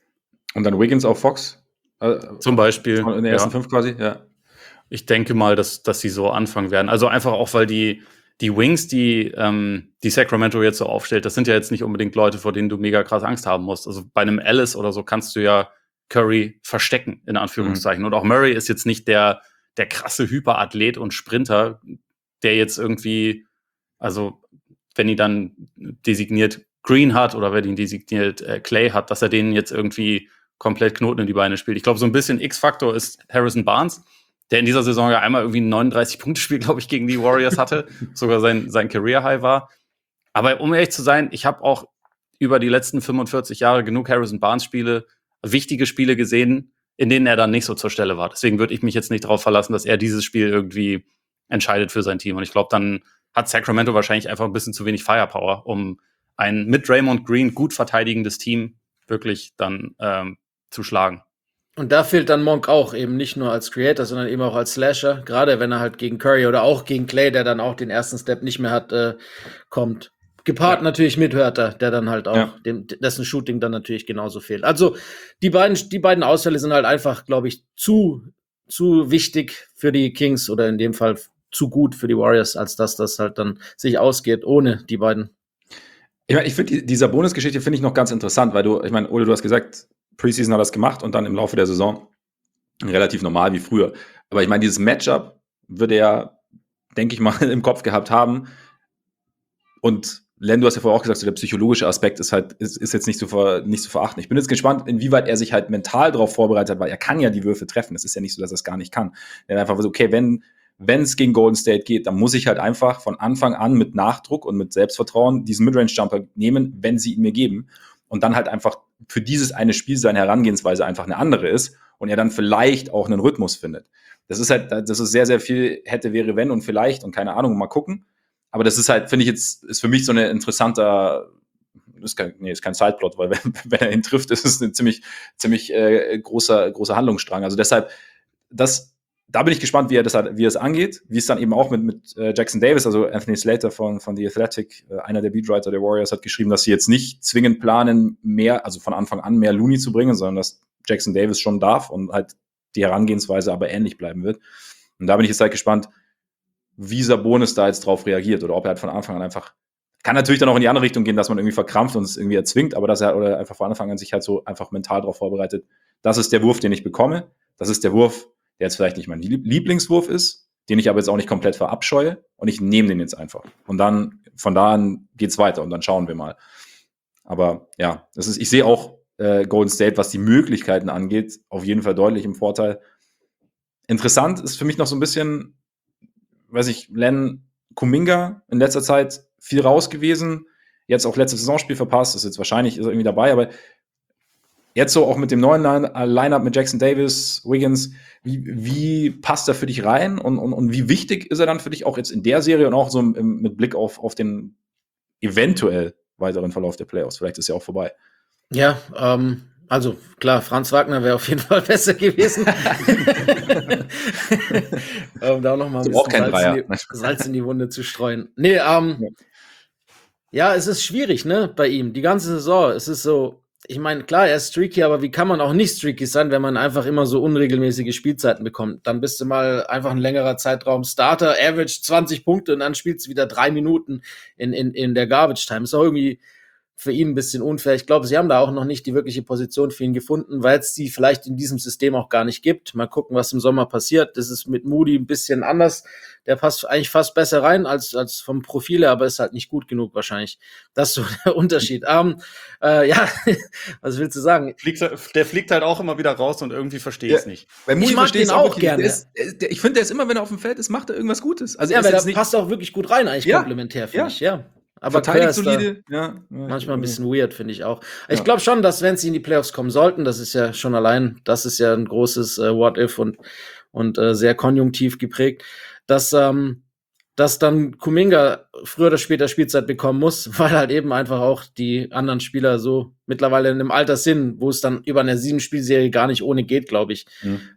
Und dann Wiggins auf Fox? Zum Beispiel. In der ersten 5 quasi, ja. Ich denke mal, dass sie so anfangen werden. Also einfach auch, weil die Wings, die Sacramento jetzt so aufstellt, das sind ja jetzt nicht unbedingt Leute, vor denen du mega krass Angst haben musst. Also bei einem Alice oder so kannst du ja Curry verstecken, in Anführungszeichen. Und auch Murray ist jetzt nicht der krasse Hyperathlet und Sprinter, der jetzt irgendwie, also wenn ihn dann designiert Green hat oder wenn ihn designiert Clay hat, dass er denen jetzt irgendwie komplett Knoten in die Beine spielt. Ich glaube, so ein bisschen X-Faktor ist Harrison Barnes, der in dieser Saison ja einmal irgendwie ein 39-Punkte-Spiel, glaube ich, gegen die Warriors hatte, sogar sein Career-High war. Aber um ehrlich zu sein, ich habe auch über die letzten 45 Jahre genug Harrison Barnes-Spiele, wichtige Spiele gesehen, in denen er dann nicht so zur Stelle war. Deswegen würde ich mich jetzt nicht darauf verlassen, dass er dieses Spiel irgendwie entscheidet für sein Team. Und ich glaube, dann hat Sacramento wahrscheinlich einfach ein bisschen zu wenig Firepower, um ein mit Draymond Green gut verteidigendes Team wirklich dann zu schlagen. Und da fehlt dann Monk auch eben nicht nur als Creator, sondern eben auch als Slasher. Gerade wenn er halt gegen Curry oder auch gegen Clay, der dann auch den ersten Step nicht mehr hat, kommt. Gepaart natürlich mit Hörter, der dann halt auch, dessen Shooting dann natürlich genauso fehlt. Also die beiden Ausfälle sind halt einfach, glaube ich, zu wichtig für die Kings oder in dem Fall zu gut für die Warriors, als dass das halt dann sich ausgeht ohne die beiden. Ich meine, ich finde die Sabonis-Geschichte finde ich noch ganz interessant, weil Ole, du hast gesagt, Preseason hat das gemacht und dann im Laufe der Saison relativ normal wie früher. Aber ich meine, dieses Matchup wird er, denke ich mal, im Kopf gehabt haben. Und Len, du hast ja vorher auch gesagt, so der psychologische Aspekt ist jetzt nicht zu verachten. Ich bin jetzt gespannt, inwieweit er sich halt mental darauf vorbereitet hat, weil er kann ja die Würfe treffen. Es ist ja nicht so, dass er es gar nicht kann. Er einfach so, okay, wenn es gegen Golden State geht, dann muss ich halt einfach von Anfang an mit Nachdruck und mit Selbstvertrauen diesen Midrange-Jumper nehmen, wenn sie ihn mir geben. Und dann halt einfach für dieses eine Spiel seine Herangehensweise einfach eine andere ist und er dann vielleicht auch einen Rhythmus findet. Das ist sehr, sehr viel hätte, wäre, wenn und vielleicht und keine Ahnung, mal gucken. Aber das ist halt, finde ich jetzt, ist für mich so eine interessanter, ist kein Sideplot, weil wenn er ihn trifft, ist es ein ziemlich großer Handlungsstrang. Also deshalb, da bin ich gespannt, wie es angeht, wie es dann eben auch mit Jackson Davis, also Anthony Slater von The Athletic, einer der Beatwriter der Warriors, hat geschrieben, dass sie jetzt nicht zwingend planen, also von Anfang an mehr Looney zu bringen, sondern dass Jackson Davis schon darf und halt die Herangehensweise aber ähnlich bleiben wird. Und da bin ich jetzt halt gespannt, wie Sabonis da jetzt drauf reagiert oder ob er halt von Anfang an einfach, kann natürlich dann auch in die andere Richtung gehen, dass man irgendwie verkrampft und es irgendwie erzwingt, aber dass er oder einfach von Anfang an sich halt so einfach mental darauf vorbereitet, das ist der Wurf, den ich bekomme, das ist der Wurf, der jetzt vielleicht nicht mein Lieblingswurf ist, den ich aber jetzt auch nicht komplett verabscheue und ich nehme den jetzt einfach. Und dann, von da an geht's weiter und dann schauen wir mal. Aber ja, ich sehe auch Golden State, was die Möglichkeiten angeht, auf jeden Fall deutlich im Vorteil. Interessant ist für mich noch so ein bisschen, weiß ich, Len Kuminga in letzter Zeit viel raus gewesen, jetzt auch letztes Saisonspiel verpasst, ist jetzt wahrscheinlich irgendwie dabei, aber jetzt so auch mit dem neuen Lineup mit Jackson Davis, Wiggins, wie passt er für dich rein und wie wichtig ist er dann für dich auch jetzt in der Serie und auch so mit Blick auf den eventuell weiteren Verlauf der Playoffs. Vielleicht ist ja auch vorbei. Ja, also klar, Franz Wagner wäre auf jeden Fall besser gewesen. Da auch noch mal ein So auch bisschen kein Salz in die Wunde zu streuen. Nee, ja, es ist schwierig, ne, bei ihm. Die ganze Saison, es ist so, ich meine, klar, er ist streaky, aber wie kann man auch nicht streaky sein, wenn man einfach immer so unregelmäßige Spielzeiten bekommt? Dann bist du mal einfach ein längerer Zeitraum Starter, Average 20 Punkte und dann spielst du wieder 3 Minuten in der Garbage Time. Ist auch irgendwie für ihn ein bisschen unfair. Ich glaube, sie haben da auch noch nicht die wirkliche Position für ihn gefunden, weil es die vielleicht in diesem System auch gar nicht gibt. Mal gucken, was im Sommer passiert. Das ist mit Moody ein bisschen anders. Der passt eigentlich fast besser rein als vom Profil her, aber ist halt nicht gut genug wahrscheinlich. Das ist so der Unterschied. Ja, was willst du sagen? Der fliegt halt auch immer wieder raus und irgendwie verstehe ich es nicht. Bei Moody Ich mag den auch gerne. Ich finde, der ist immer, wenn er auf dem Feld ist, macht er irgendwas Gutes. Also Ja, er aber ist der jetzt passt auch wirklich gut rein, eigentlich komplementär, finde ich, ja. Aber verteidigt Kerr ist da solide. Ja. manchmal ein bisschen weird, finde ich auch. Ich glaube schon, dass wenn sie in die Playoffs kommen sollten, das ist ja schon allein, das ist ja ein großes What-If und sehr konjunktiv geprägt, dass dann Kuminga früher oder später Spielzeit bekommen muss, weil halt eben einfach auch die anderen Spieler so mittlerweile in einem Alter sind, wo es dann über eine 7-Spielserie gar nicht ohne geht, glaube ich.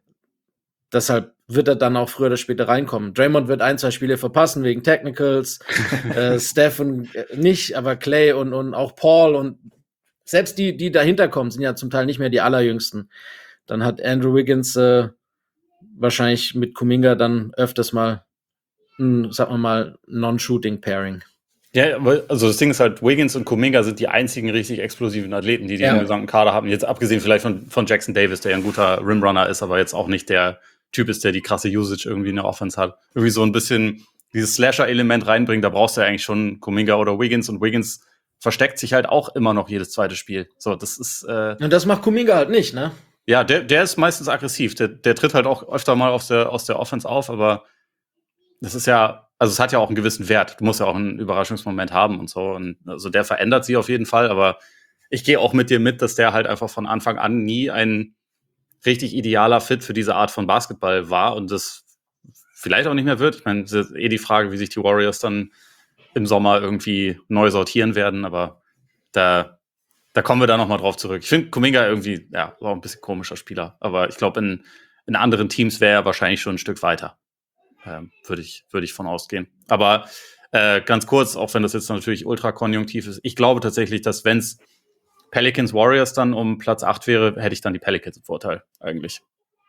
Deshalb wird er dann auch früher oder später reinkommen. Draymond wird 1-2 Spiele verpassen wegen Technicals, Stephen nicht, aber Clay und auch Paul und selbst die dahinter kommen, sind ja zum Teil nicht mehr die allerjüngsten. Dann hat Andrew Wiggins wahrscheinlich mit Kuminga dann öfters mal sagen wir mal, Non-Shooting-Pairing. Ja, also das Ding ist halt, Wiggins und Kuminga sind die einzigen richtig explosiven Athleten, die im gesamten Kader haben. Jetzt abgesehen vielleicht von Jackson Davis, der ja ein guter Rimrunner ist, aber jetzt auch nicht der Typ ist, der die krasse Usage irgendwie in der Offense hat. Irgendwie so ein bisschen dieses Slasher-Element reinbringen, da brauchst du ja eigentlich schon Kuminga oder Wiggins, und Wiggins versteckt sich halt auch immer noch jedes zweite Spiel. So, das ist und das macht Kuminga halt nicht, ne? Ja, der ist meistens aggressiv. Der tritt halt auch öfter mal aus der Offense auf, aber das ist ja, also es hat ja auch einen gewissen Wert. Du musst ja auch einen Überraschungsmoment haben und so. Und also der verändert sie auf jeden Fall, aber ich gehe auch mit dir mit, dass der halt einfach von Anfang an nie ein richtig idealer Fit für diese Art von Basketball war und das vielleicht auch nicht mehr wird. Ich meine, es ist die Frage, wie sich die Warriors dann im Sommer irgendwie neu sortieren werden, aber da kommen wir da nochmal drauf zurück. Ich finde Kuminga irgendwie, ja, war ein bisschen komischer Spieler, aber ich glaube, in anderen Teams wäre er wahrscheinlich schon ein Stück weiter. Würde ich von ausgehen. Aber ganz kurz, auch wenn das jetzt natürlich ultra konjunktiv ist, ich glaube tatsächlich, dass wenn es Pelicans Warriors dann um Platz 8 wäre, hätte ich dann die Pelicans im Vorteil eigentlich.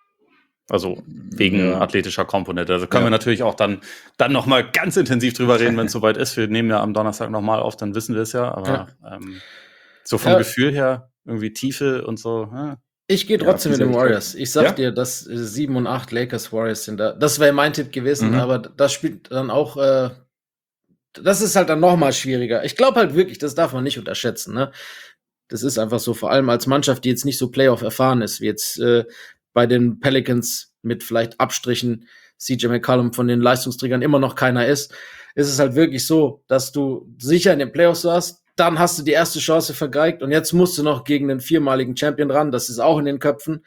Also wegen athletischer Komponente. Also können wir natürlich auch dann noch mal ganz intensiv drüber reden, wenn es soweit ist. Wir nehmen ja am Donnerstag noch mal auf, dann wissen wir es ja. Aber so vom Gefühl her, irgendwie Tiefe und so. Ich gehe trotzdem mit den Warriors. Ich sag dir, dass 7 und 8 Lakers Warriors sind da. Das wäre mein Tipp gewesen, aber das spielt dann auch, das ist halt dann noch mal schwieriger. Ich glaube halt wirklich, das darf man nicht unterschätzen, ne? Das ist einfach so, vor allem als Mannschaft, die jetzt nicht so Playoff erfahren ist, wie jetzt bei den Pelicans mit vielleicht Abstrichen CJ McCollum von den Leistungsträgern immer noch keiner ist es halt wirklich so, dass du sicher in den Playoffs warst, dann hast du die erste Chance vergeigt und jetzt musst du noch gegen den 4-maligen Champion ran, das ist auch in den Köpfen.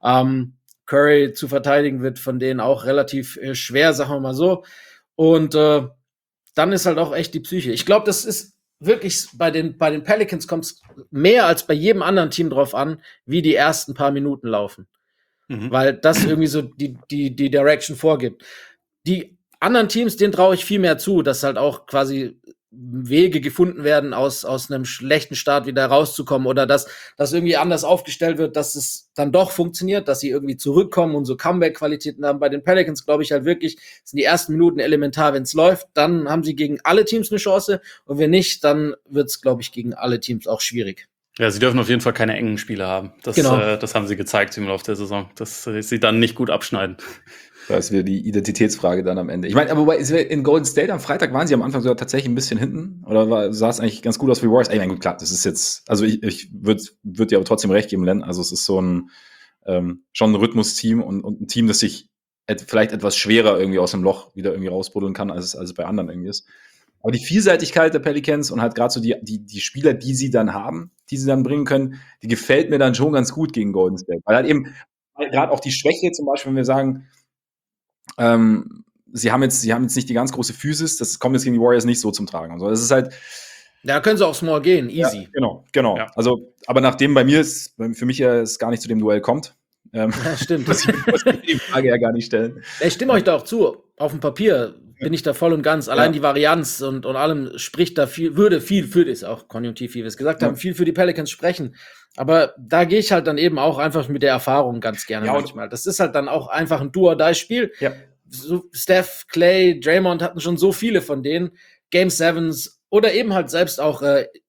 Curry zu verteidigen wird von denen auch relativ schwer, sagen wir mal so. Und dann ist halt auch echt die Psyche. Ich glaube, das ist wirklich, bei den Pelicans kommt es mehr als bei jedem anderen Team drauf an, wie die ersten paar Minuten laufen. Weil das irgendwie so die Direction vorgibt. Die anderen Teams, denen traue ich viel mehr zu, dass halt auch quasi Wege gefunden werden, aus einem schlechten Start wieder rauszukommen oder dass das irgendwie anders aufgestellt wird, dass es dann doch funktioniert, dass sie irgendwie zurückkommen und so Comeback-Qualitäten haben. Bei den Pelicans glaube ich halt wirklich, sind die ersten Minuten elementar, wenn es läuft, dann haben sie gegen alle Teams eine Chance und wenn nicht, dann wird es, glaube ich, gegen alle Teams auch schwierig. Ja, sie dürfen auf jeden Fall keine engen Spiele haben. Das haben sie gezeigt im Laufe der Saison, dass sie dann nicht gut abschneiden. Da ist wieder die Identitätsfrage dann am Ende. Ich meine, aber in Golden State am Freitag waren sie am Anfang sogar tatsächlich ein bisschen hinten. Oder sah es eigentlich ganz gut aus für die Warriors? Ich meine, gut, klar, das ist jetzt, also ich würde dir aber trotzdem recht geben, Len. Also es ist so ein schon ein Rhythmus-Team und ein Team, das sich vielleicht etwas schwerer irgendwie aus dem Loch wieder irgendwie rausbuddeln kann, als es bei anderen irgendwie ist. Aber die Vielseitigkeit der Pelicans und halt gerade so die Spieler, die sie dann haben, die sie dann bringen können, die gefällt mir dann schon ganz gut gegen Golden State. Weil halt eben gerade auch die Schwäche zum Beispiel, wenn wir sagen, sie haben jetzt nicht die ganz große Physis, das kommt jetzt gegen die Warriors nicht so zum Tragen. Also das ist halt, Da können sie auch small gehen, easy. Ja, genau. Ja. Also, aber nachdem für mich ja es gar nicht zu dem Duell kommt, Ja, stimmt. muss ich die Frage ja gar nicht stellen. Ich stimme euch da auch zu. Auf dem Papier bin ich da voll und ganz. Allein die Varianz und allem spricht da würde viel für das, auch konjunktiv, wie wir es gesagt haben, viel für die Pelicans sprechen. Aber da gehe ich halt dann eben auch einfach mit der Erfahrung ganz gerne manchmal. Das ist halt dann auch einfach ein Do-or-Die-Spiel. Ja. So Steph, Clay, Draymond hatten schon so viele von denen. Game Sevens oder eben halt selbst auch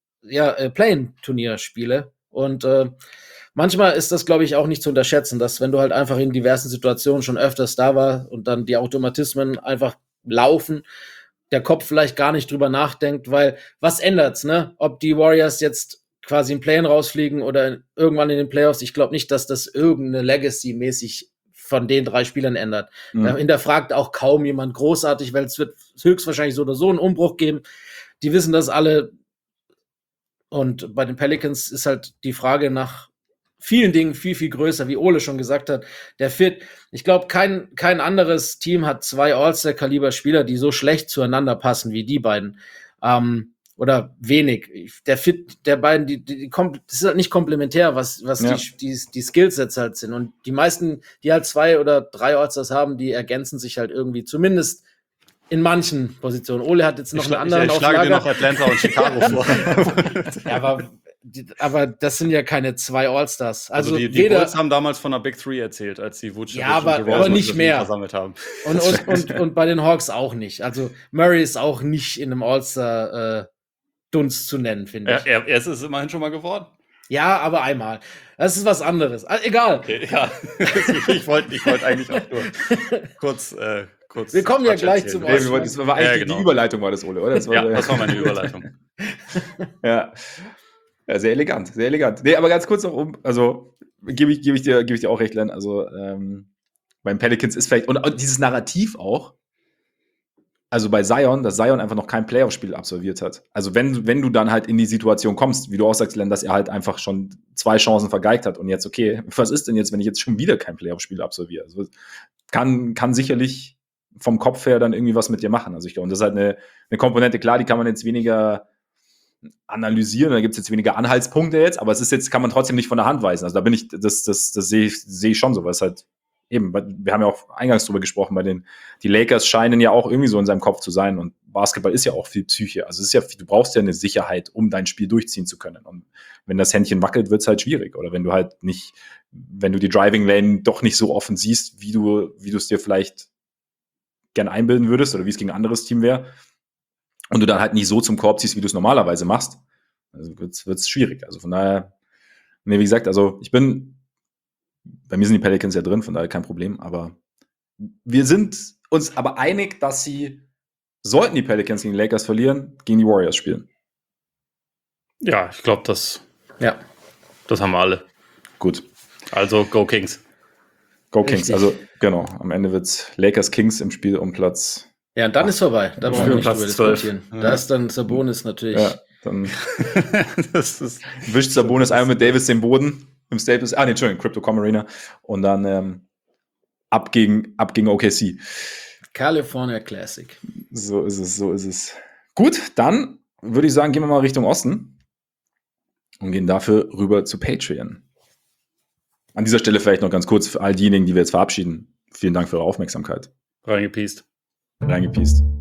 Play-in-Turnierspiele. Und manchmal ist das, glaube ich, auch nicht zu unterschätzen, dass wenn du halt einfach in diversen Situationen schon öfters da war und dann die Automatismen einfach laufen, der Kopf vielleicht gar nicht drüber nachdenkt, weil was ändert's, ne? Ob die Warriors jetzt quasi im Play-in rausfliegen oder irgendwann in den Playoffs, ich glaube nicht, dass das irgendeine Legacy-mäßig von den 3 Spielern ändert. Da hinterfragt auch kaum jemand großartig, weil es wird höchstwahrscheinlich so oder so einen Umbruch geben. Die wissen das alle. Und bei den Pelicans ist halt die Frage nach vielen Dingen viel, viel größer, wie Ole schon gesagt hat. Der Fit, ich glaube, kein anderes Team hat 2 All-Star-Kaliber-Spieler, die so schlecht zueinander passen wie die beiden. Oder wenig. Der Fit der beiden, das ist halt nicht komplementär, was die Skillsets halt sind. Und die meisten, die halt 2 oder 3 All-Stars haben, die ergänzen sich halt irgendwie, zumindest in manchen Positionen. Ole hat jetzt noch einen anderen Ich schlage dir noch Atlanta und Chicago vor. Ja, aber das sind ja keine 2 All-Stars. Also die Bulls haben damals von einer Big Three erzählt, als die Vucevic aber nicht mehr versammelt haben. Und bei den Hawks auch nicht. Also Murray ist auch nicht in einem All-Star Dunst zu nennen, finde ich. Er ist es immerhin schon mal geworden. Ja, aber einmal. Das ist was anderes. Egal. Okay, ja. Ich wollte eigentlich auch nur kurz wir kommen ja gleich zum Osten. Das war eigentlich die Überleitung, war das, Ole, oder? Das war meine Überleitung. Ja, sehr elegant, sehr elegant. Nee, aber ganz kurz noch also gebe ich dir auch recht, Len. Also beim Pelicans ist vielleicht, und dieses Narrativ auch, also bei Zion, dass Zion einfach noch kein Playoff-Spiel absolviert hat. Also wenn du dann halt in die Situation kommst, wie du auch sagst, Len, dass er halt einfach schon 2 Chancen vergeigt hat und jetzt, okay, was ist denn jetzt, wenn ich jetzt schon wieder kein Playoff-Spiel absolviere? Also kann sicherlich vom Kopf her dann irgendwie was mit dir machen. Also ich glaube, und das ist halt eine Komponente, klar, die kann man jetzt weniger analysieren, da gibt es jetzt weniger Anhaltspunkte jetzt, aber es ist jetzt, kann man trotzdem nicht von der Hand weisen. Also da bin ich, das sehe ich schon so, weil es halt eben, wir haben ja auch eingangs drüber gesprochen, die Lakers scheinen ja auch irgendwie so in seinem Kopf zu sein und Basketball ist ja auch viel Psyche. Also es ist ja, du brauchst ja eine Sicherheit, um dein Spiel durchziehen zu können. Und wenn das Händchen wackelt, wird es halt schwierig. Oder wenn du die Driving Lane doch nicht so offen siehst, wie du es dir vielleicht gerne einbilden würdest oder wie es gegen ein anderes Team wäre und du dann halt nicht so zum Korb ziehst, wie du es normalerweise machst, also wird's schwierig. Also von daher, wie gesagt, also bei mir sind die Pelicans ja drin, von daher kein Problem, aber wir sind uns aber einig, dass sollten die Pelicans gegen die Lakers verlieren, gegen die Warriors spielen. Ja, ich glaube, das haben wir alle. Gut. Also, go Kings. Go Kings, also genau, am Ende wird's Lakers Kings im Spiel um Platz. Ja, und dann ist vorbei. Da brauchen wir nicht Platz drüber 12. diskutieren. Da ist dann Sabonis natürlich. Ja, dann wischt Sabonis einmal mit Davis den Boden im Staples. Entschuldigung, Crypto.com Arena. Und dann ab gegen OKC. California Classic. So ist es. Gut, dann würde ich sagen, gehen wir mal Richtung Osten und gehen dafür rüber zu Patreon. An dieser Stelle vielleicht noch ganz kurz für all diejenigen, die wir jetzt verabschieden. Vielen Dank für eure Aufmerksamkeit. Reingepiest.